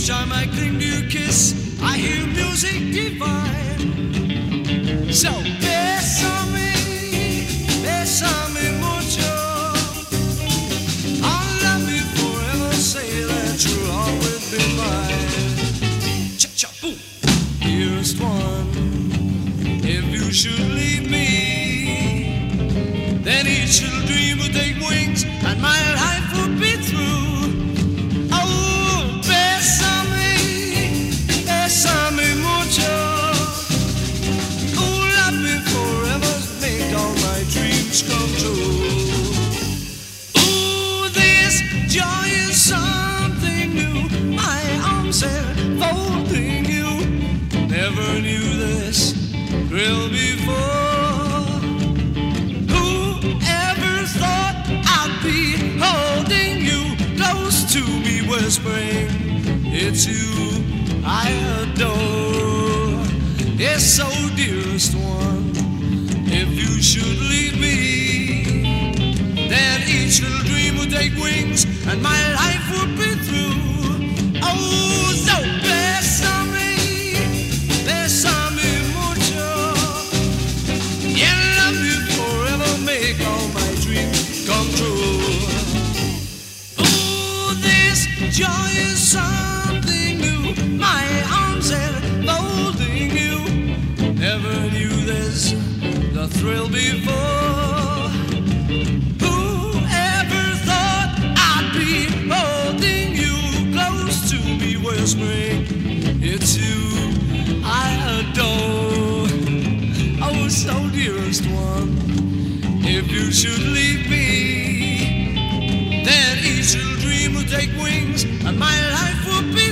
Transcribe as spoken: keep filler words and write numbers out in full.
Each time I cling to your kiss, I hear music divine. So bésame, bésame mucho. I'll love you forever, say that you'll always be mine. Cha-cha, boom. Dearest one, if you should leave me, then each little dream will take wings and my life will be through. Come true. Ooh, this joy is something new. My arms enfolding you. Never knew this thrill before. Who ever thought I'd be holding you close to me, whispering, it's you I adore. Yes, so dearest one, if you should leave me, then each little dream will take wings and my life will be through. Oh, so bésame, bésame mucho. Yeah, love you forever, make all my dreams come true. Oh, this joy is something new. My arms enfolding you. Never knew this the thrill before. Whoever thought I'd be holding you close to me, whispering, it's you I adore. Oh, so dearest one, if you should leave me, then each little dream will take wings and my life will be